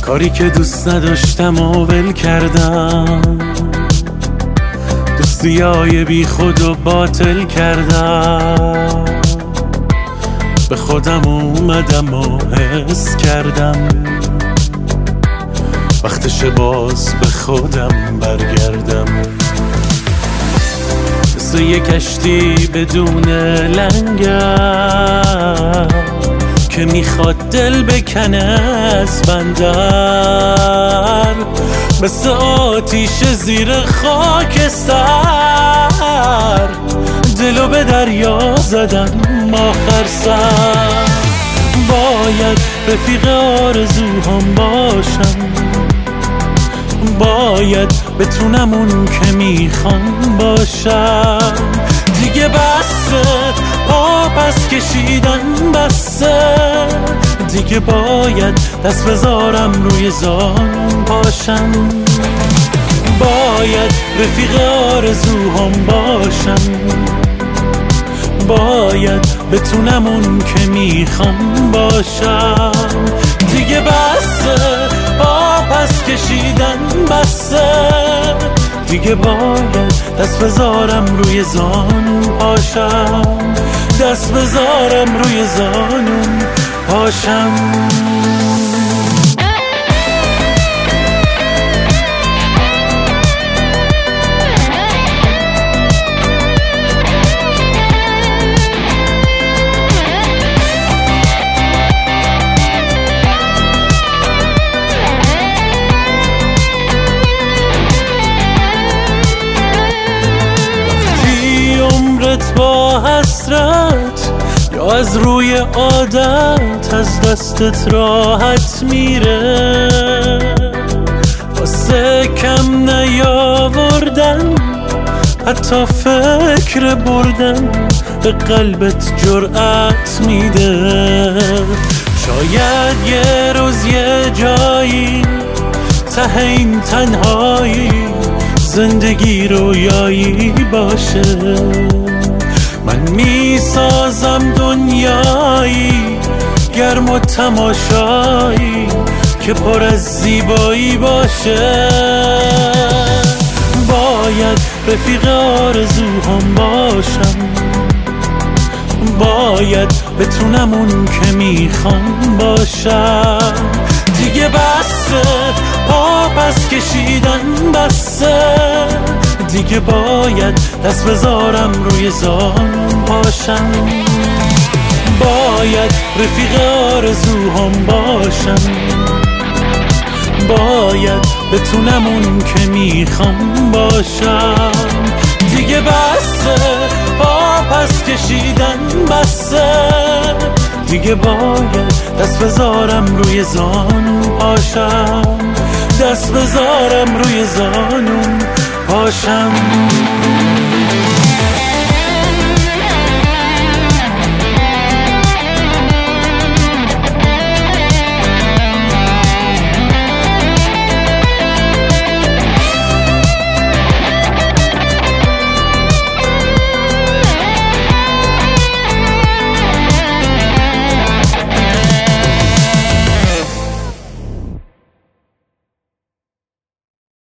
کاری که دوست نداشتم و ول کردم، دوستیای بی خود و باطل کردم. به خودم اومدم و حس کردم وقتش باز به خودم برگردم. مثل یه کشتی بدون لنگر که میخواد دل بکنه از بندر، مثل آتیش زیر خاکستر دلو به دریا زدم آخر سر. باید رفیق آرزوهام باشم، باید بتونم اون که میخوام باشم. دیگه بسه پس کشیدن بسه، دیگه باید دست بذارم روی زانوم پاشم. باید رفیق آرزوهام باشم، باید بتونم اون که میخوام باشم. دیگه بسه پس کشیدن بسه، دیگه باید دست بذارم روی زانوم پاشم، دست بذارم روی زانوم پاشم. با حسرت یا از روی عادت از دستت راحت میره، واسه کم نیاوردن حتی فکر بردن به قلبت جرأت میده. شاید یه روز یه جایی ته این تنهایی زندگی رویایی باشه. من میسازم دنیایی گرم و تماشایی که پر از زیبایی باشه. باید رفیق آرزوهام باشم، باید بتونم اون که میخوام باشم. دیگه بسه پس کشیدن بسه، دیگه باید دست بذارم روی زانوم پاشم. باید رفیق آرزوهام باشم، باید بتونم اون که میخوام باشم. دیگه بسه پس کشیدن بسه، دیگه باید دست بذارم روی زانوم پاشم، دست بذارم روی زانوم پاشم.